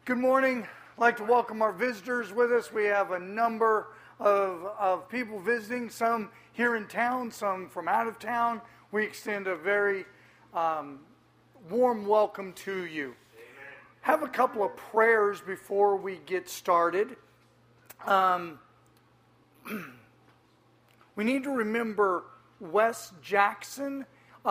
Good morning. I'd like to welcome our visitors with us. We have a number of people visiting, some here in town, some from out of town. We extend a very warm welcome to you. Have a couple of prayers before we get started. We need to remember Wes Jackson.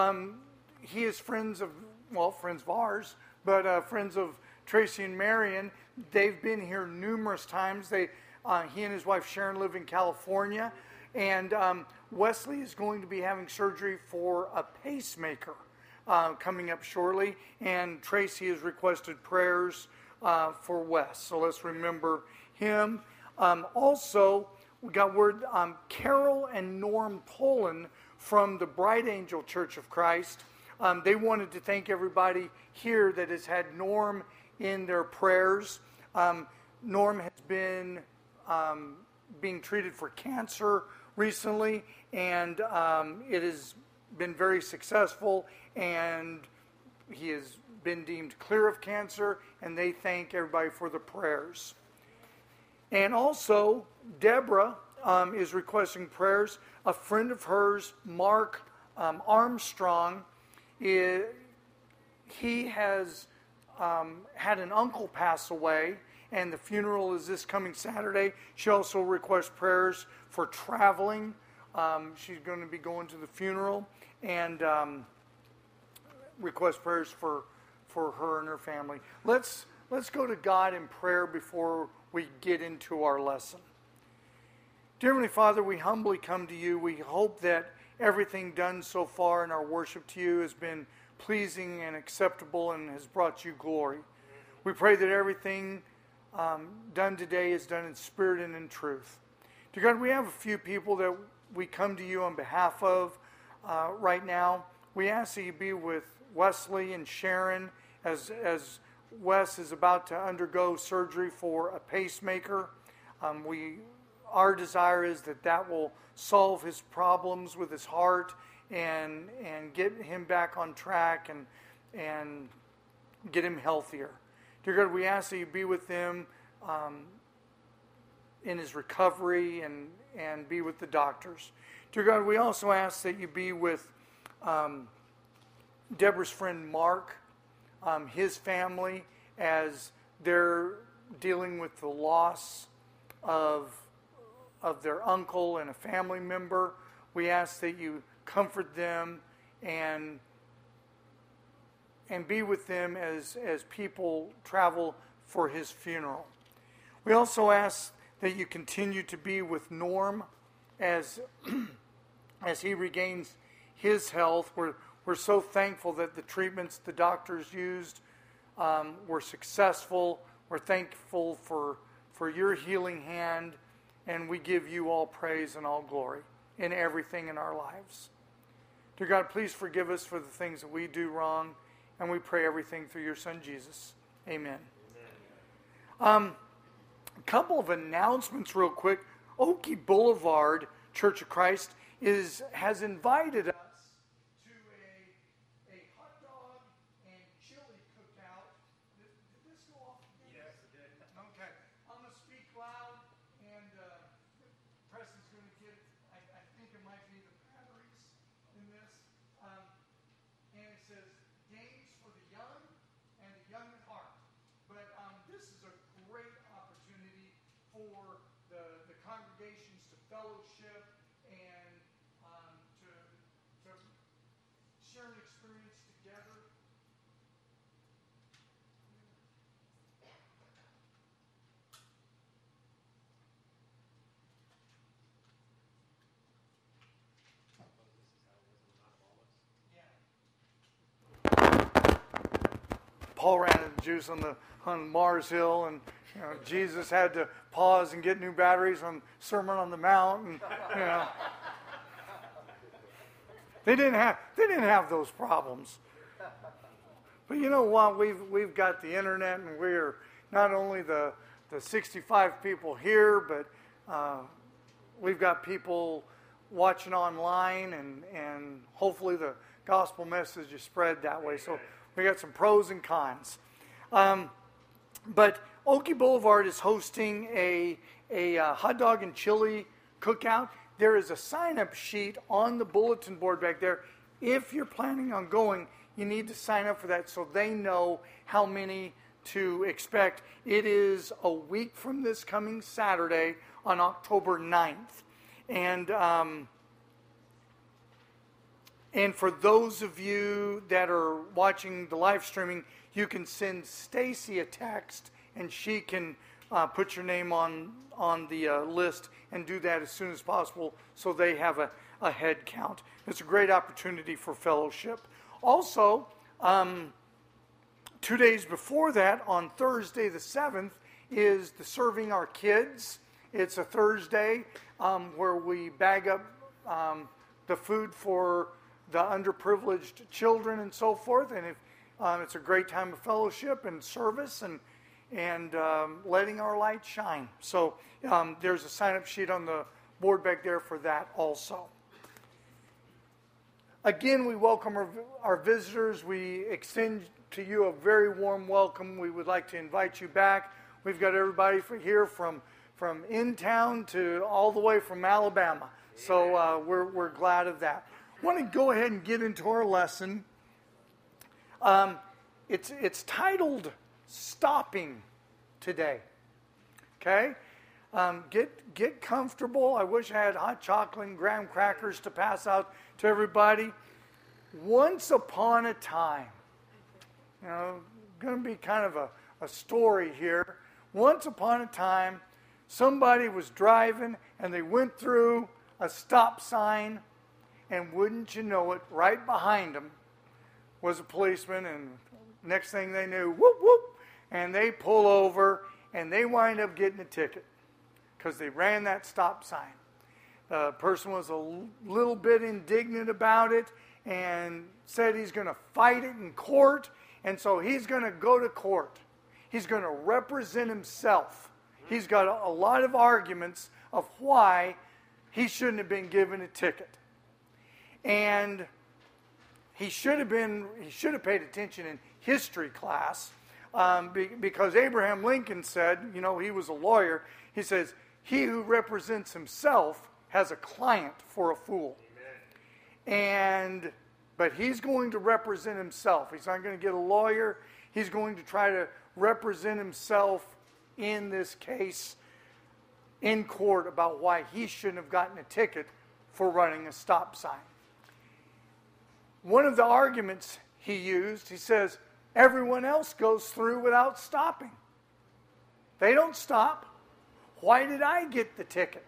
He is friends of ours, but friends of Tracy and Marion. They've been here numerous times. He and his wife Sharon live in California, and Wesley is going to be having surgery for a pacemaker coming up shortly, and Tracy has requested prayers for Wes. So let's remember him. Also, we got word Carol and Norm Pullen from the Bright Angel Church of Christ. They wanted to thank everybody here that has had Norm in their prayers. Norm has been being treated for cancer recently, and it has been very successful, and he has been deemed clear of cancer, and they thank everybody for the prayers. And also, Deborah is requesting prayers. A friend of hers, Mark Armstrong, he has had an uncle pass away, and the funeral is this coming Saturday. She also requests prayers for traveling. She's going to be going to the funeral, and request prayers for her and her family. Let's go to God in prayer before we get into our lesson. Dear Heavenly Father, we humbly come to you. We hope that everything done so far in our worship to you has been pleasing and acceptable and has brought you glory. We pray that everything done today is done in spirit and in truth. Dear God, we have a few people that we come to you on behalf of right now. We ask that you be with Wesley and Sharon as Wes is about to undergo surgery for a pacemaker. Our desire is that will solve his problems with his heart and get him back on track and get him healthier. Dear God, we ask that you be with them in his recovery and be with the doctors. Dear God, we also ask that you be with Deborah's friend Mark, his family, as they're dealing with the loss of their uncle and a family member. We ask that you comfort them and be with them as people travel for his funeral. We also ask that you continue to be with Norm as he regains his health. We're so thankful that the treatments the doctors used were successful. We're thankful for your healing hand, and we give you all praise and all glory in everything in our lives. Dear God, please forgive us for the things that we do wrong, and we pray everything through your Son, Jesus. Amen. A couple of announcements real quick. Oakey Boulevard Church of Christ has invited us to a hot dog and chili cookout. Did this go off? Yes, it did. Okay. I'm going to speak loud, and Preston's going to get, I think it might be the batteries in this. And it says, games for the young and the young at heart. But this is a great opportunity for the congregations to fellowship and to share an experience together. Paul ran out of juice on Mars Hill, and Jesus had to pause and get new batteries on Sermon on the Mount, and they didn't have those problems. But you know what? We've got the internet, and we're not only the 65 people here, but we've got people watching online, and hopefully the gospel message is spread that way. So we got some pros and cons. But Okie Boulevard is hosting a hot dog and chili cookout. There is a sign-up sheet on the bulletin board back there. If you're planning on going, you need to sign up for that so they know how many to expect. It is a week from this coming Saturday on October 9th. And for those of you that are watching the live streaming, you can send Stacy a text, and she can put your name on the list and do that as soon as possible so they have a head count. It's a great opportunity for fellowship. Also, 2 days before that, on Thursday the 7th, is the Serving Our Kids. It's a Thursday where we bag up the food for the underprivileged children and so forth. And it's a great time of fellowship and service and letting our light shine. So there's a sign-up sheet on the board back there for that also. Again, we welcome our visitors. We extend to you a very warm welcome. We would like to invite you back. We've got everybody here from in town to all the way from Alabama. So we're glad of that. I want to go ahead and get into our lesson. It's titled Stopping Today. Okay? Get comfortable. I wish I had hot chocolate and graham crackers to pass out to everybody. Once upon a time, going to be kind of a story here. Once upon a time, somebody was driving and they went through a stop sign, and wouldn't you know it, right behind them was a policeman, and next thing they knew, whoop, whoop, and they pull over, and they wind up getting a ticket because they ran that stop sign. The person was a little bit indignant about it and said he's going to fight it in court, and so he's going to go to court. He's going to represent himself. He's got a lot of arguments of why he shouldn't have been given a ticket. And he should have paid attention in history class because Abraham Lincoln said, he was a lawyer. He says, he who represents himself has a client for a fool. Amen. But he's going to represent himself. He's not going to get a lawyer. He's going to try to represent himself in this case in court about why he shouldn't have gotten a ticket for running a stop sign. One of the arguments he used, he says, everyone else goes through without stopping. They don't stop. Why did I get the ticket?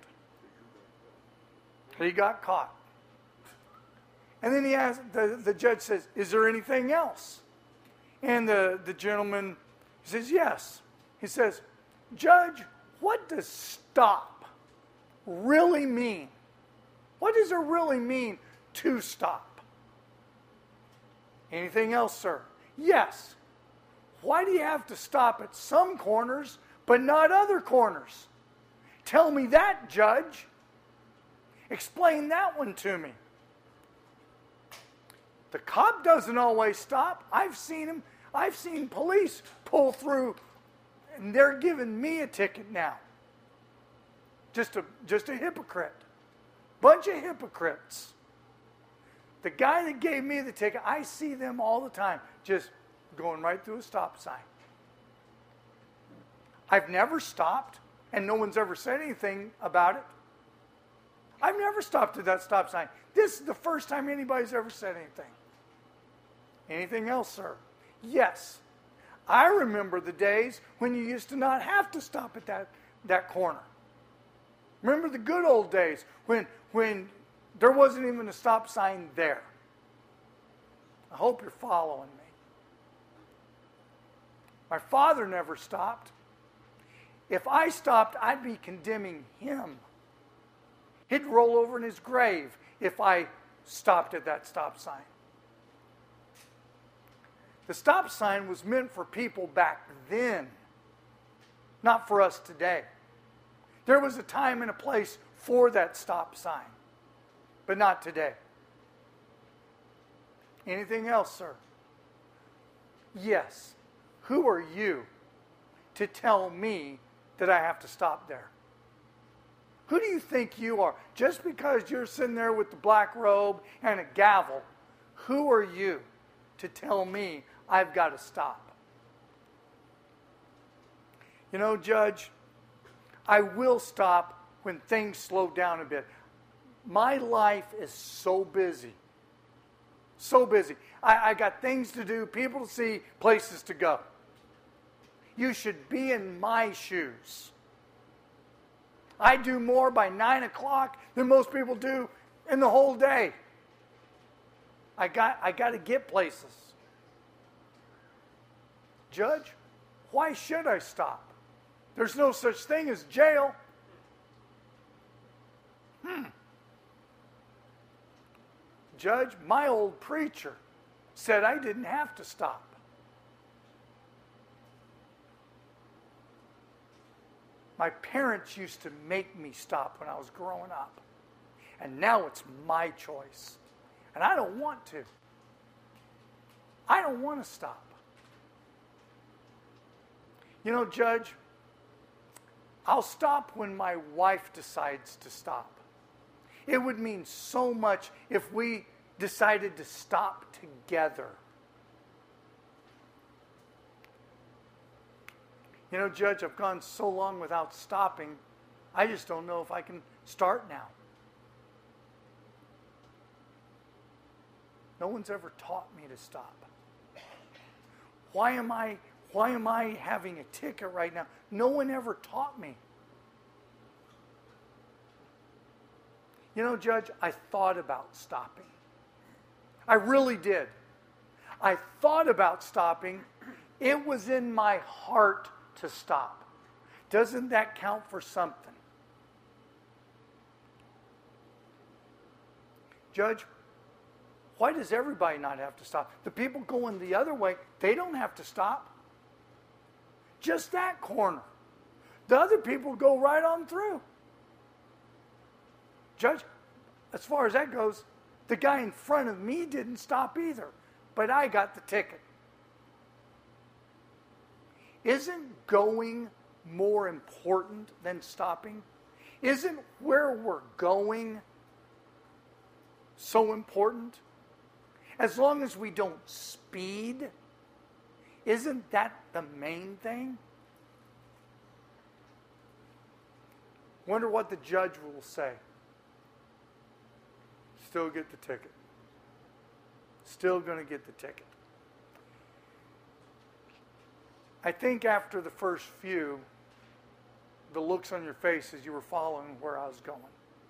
He got caught. And then he asked, the judge says, is there anything else? And the gentleman says, yes. He says, Judge, what does stop really mean? What does it really mean to stop? Anything else, sir? Yes. Why do you have to stop at some corners but not other corners? Tell me that, Judge. Explain that one to me. The cop doesn't always stop. I've seen police pull through, and they're giving me a ticket now. Just a hypocrite. Bunch of hypocrites. The guy that gave me the ticket, I see them all the time, just going right through a stop sign. I've never stopped, and no one's ever said anything about it. I've never stopped at that stop sign. This is the first time anybody's ever said anything. Anything else, sir? Yes. I remember the days when you used to not have to stop at that corner. Remember the good old days when there wasn't even a stop sign there. I hope you're following me. My father never stopped. If I stopped, I'd be condemning him. He'd roll over in his grave if I stopped at that stop sign. The stop sign was meant for people back then, not for us today. There was a time and a place for that stop sign, but not today. Anything else, sir? Yes. Who are you to tell me that I have to stop there? Who do you think you are? Just because you're sitting there with the black robe and a gavel, who are you to tell me I've got to stop? You know, Judge, I will stop when things slow down a bit. My life is so busy. So busy. I got things to do, people to see, places to go. You should be in my shoes. I do more by 9 o'clock than most people do in the whole day. I got to get places. Judge, why should I stop? There's no such thing as jail. Judge, my old preacher said I didn't have to stop. My parents used to make me stop when I was growing up. And now it's my choice. And I don't want to. I don't want to stop. You know, Judge, I'll stop when my wife decides to stop. It would mean so much if we decided to stop together. You know, Judge, I've gone so long without stopping, I just don't know if I can start now. No one's ever taught me to stop. Why am I having a ticket right now? No one ever taught me. You know, Judge, I thought about stopping. I really did. I thought about stopping. It was in my heart to stop. Doesn't that count for something? Judge, why does everybody not have to stop? The people going the other way, they don't have to stop. Just that corner. The other people go right on through. Judge, as far as that goes, the guy in front of me didn't stop either, but I got the ticket. Isn't going more important than stopping? Isn't where we're going so important? As long as we don't speed, isn't that the main thing? Wonder what the judge will say. Still get the ticket. Still going to get the ticket. I think after the first few, the looks on your face as you were following where I was going.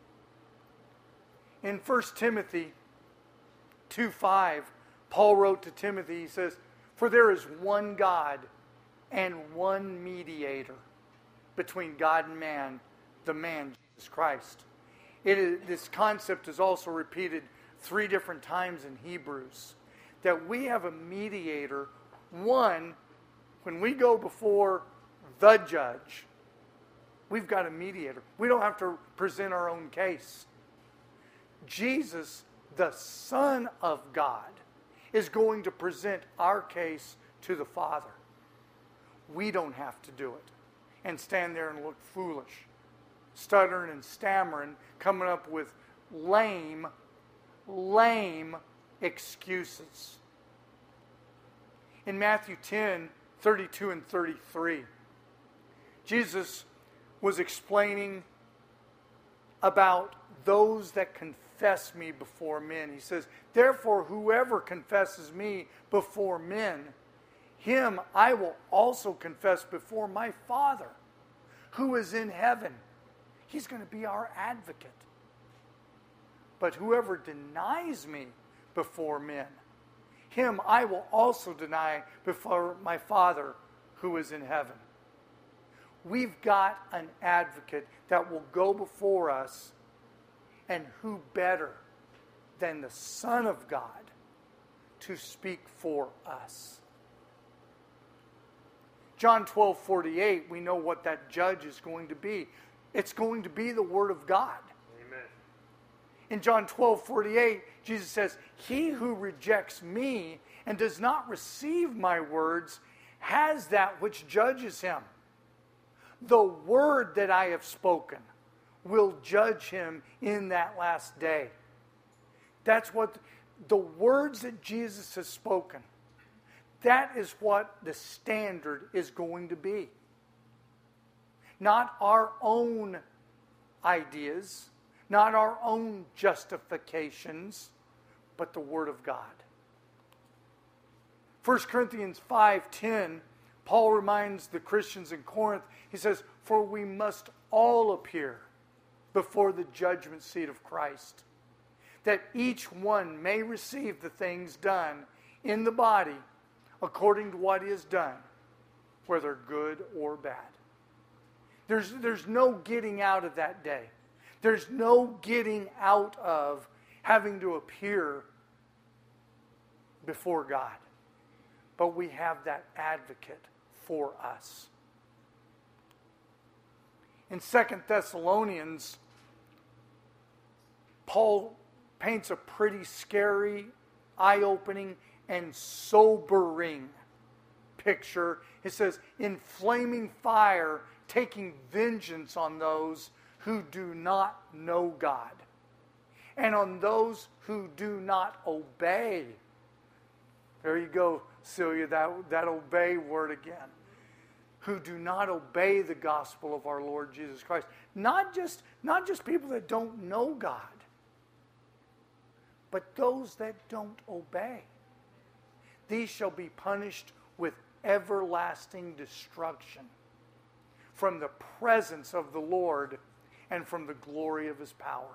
In 1 Timothy 2:5, Paul wrote to Timothy, he says, "For there is one God and one mediator between God and man, the man Jesus Christ." This concept is also repeated 3 different times in Hebrews, that we have a mediator. One, when we go before the judge, we've got a mediator. We don't have to present our own case. Jesus, the Son of God, is going to present our case to the Father. We don't have to do it and stand there and look foolish, stuttering and stammering, coming up with lame excuses. In Matthew 10:32 and 33, Jesus was explaining about those that confess me before men. He says, "Therefore, whoever confesses me before men, him I will also confess before my Father, who is in heaven." He's going to be our advocate. "But whoever denies me before men, him I will also deny before my Father who is in heaven." We've got an advocate that will go before us, and who better than the Son of God to speak for us? John 12:48, we know what that judge is going to be. It's going to be the Word of God. Amen. In John 12:48, Jesus says, "He who rejects me and does not receive my words has that which judges him. The word that I have spoken will judge him in that last day. That's what the words that Jesus has spoken, that is what the standard is going to be. Not our own ideas, not our own justifications, but the Word of God. 1 Corinthians 5:10, Paul reminds the Christians in Corinth, he says, "For we must all appear before the judgment seat of Christ, that each one may receive the things done in the body according to what is done, whether good or bad." There's no getting out of that day. There's no getting out of having to appear before God. But we have that advocate for us. In 2 Thessalonians, Paul paints a pretty scary, eye-opening, and sobering picture. He says, "In flaming fire, taking vengeance on those who do not know God, and on those who do not obey." There you go, Celia, that obey word again. Who do not obey the gospel of our Lord Jesus Christ. Not just people that don't know God, but those that don't obey. These shall be punished with everlasting destruction from the presence of the Lord and from the glory of his power.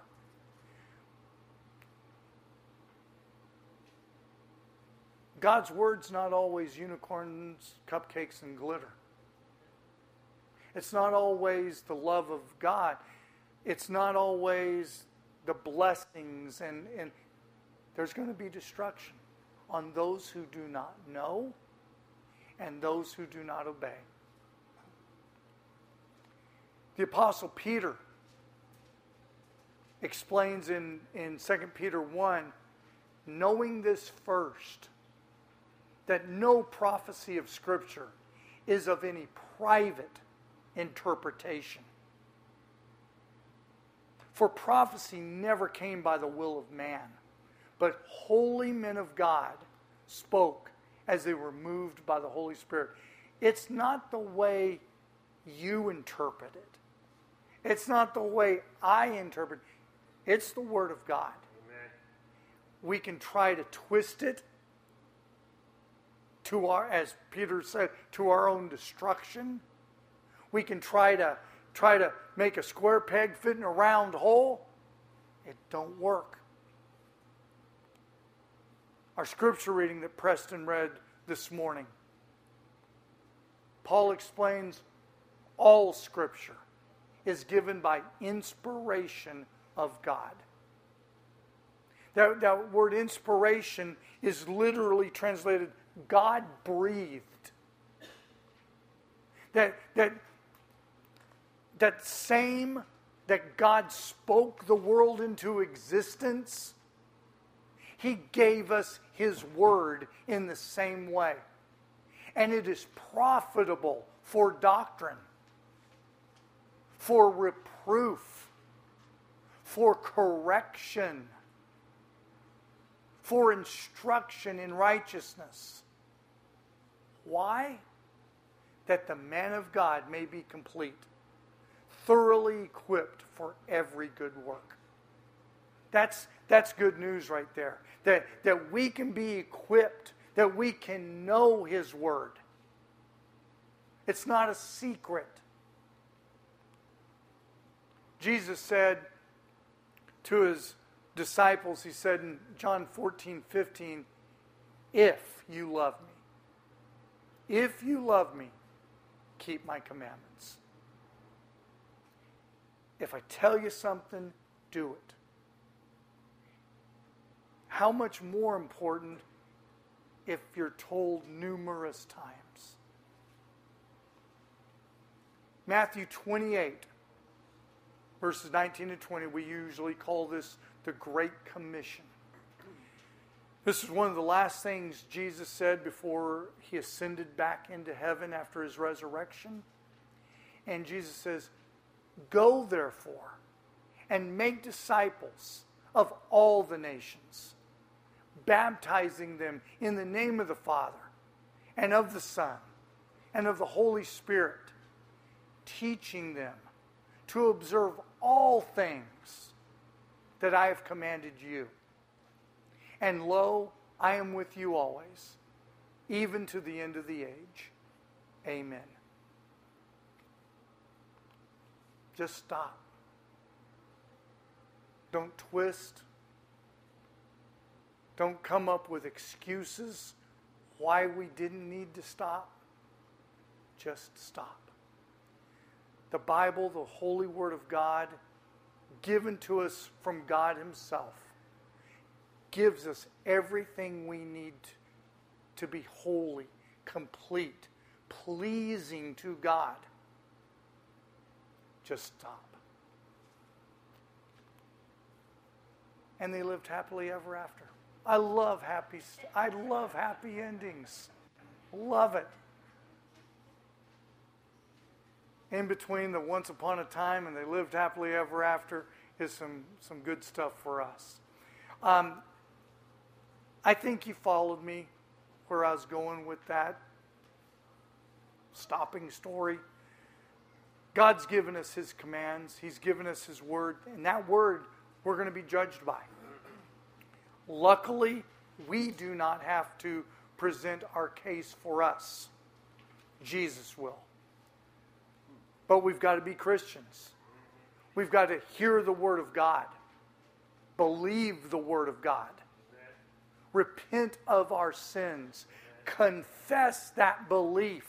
God's word's not always unicorns, cupcakes, and glitter. It's not always the love of God. It's not always the blessings, and there's going to be destruction on those who do not know and those who do not obey. The Apostle Peter explains in 2 Peter 1, knowing this first, that no prophecy of Scripture is of any private interpretation. For prophecy never came by the will of man, but holy men of God spoke as they were moved by the Holy Spirit. It's not the way you interpret it. It's not the way I interpret it. It's the Word of God. Amen. We can try to twist it to our, as Peter said, to our own destruction. We can try to make a square peg fit in a round hole. It don't work. Our scripture reading that Preston read this morning, Paul explains all Scripture is given by inspiration of God. That word inspiration is literally translated God breathed. That same that God spoke the world into existence, He gave us His Word in the same way. And it is profitable for doctrine, for reproof, for correction, for instruction in righteousness. Why? That the man of God may be complete, thoroughly equipped for every good work. That's good news right there. That we can be equipped, that we can know His Word. It's not a secret. Jesus said to His disciples, He said in John 14:15, if you love me, keep my commandments. If I tell you something, do it. How much more important if you're told numerous times? Matthew 28, verses 19 and 20, we usually call this the Great Commission. This is one of the last things Jesus said before He ascended back into heaven after His resurrection. And Jesus says, go therefore and make disciples of all the nations, baptizing them in the name of the Father and of the Son and of the Holy Spirit, teaching them to observe all things that I have commanded you. And lo, I am with you always, even to the end of the age. Amen. Just stop. Don't twist. Don't come up with excuses why we didn't need to stop. Just stop. The Bible, the holy Word of God, given to us from God Himself, gives us everything we need to be holy, complete, pleasing to God. Just stop. And they lived happily ever after. I love happy endings. Love it. In between the once upon a time and they lived happily ever after is some good stuff for us. I think you followed me where I was going with that stopping story. God's given us His commands. He's given us His word. And that word we're going to be judged by. Luckily, we do not have to present our case for us. Jesus will. But we've got to be Christians. We've got to hear the Word of God. Believe the Word of God. Repent of our sins. Confess that belief.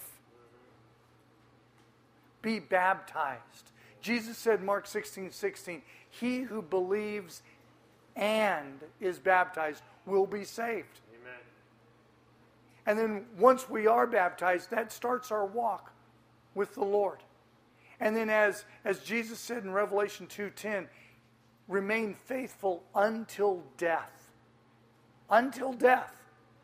Be baptized. Jesus said, Mark 16:16, he who believes and is baptized will be saved. Amen. And then once we are baptized, that starts our walk with the Lord. And then as Jesus said in Revelation 2:10, remain faithful until death. Until death.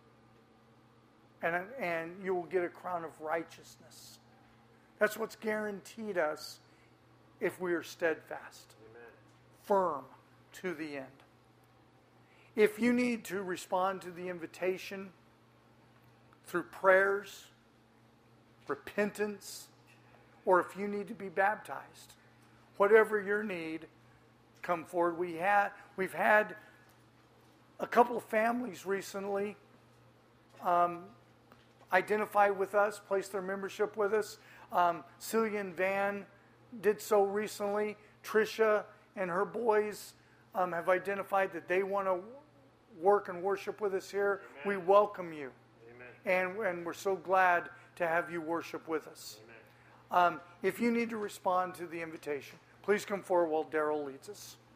And you will get a crown of righteousness. That's what's guaranteed us if we are steadfast. Amen. Firm to the end. If you need to respond to the invitation through prayers, repentance, or if you need to be baptized, whatever your need, come forward. We've had a couple of families recently identify with us, place their membership with us. Celia and Van did so recently. Tricia and her boys have identified that they want to work and worship with us here. Amen. We welcome you. Amen. And we're so glad to have you worship with us. If you need to respond to the invitation, please come forward while Daryl leads us.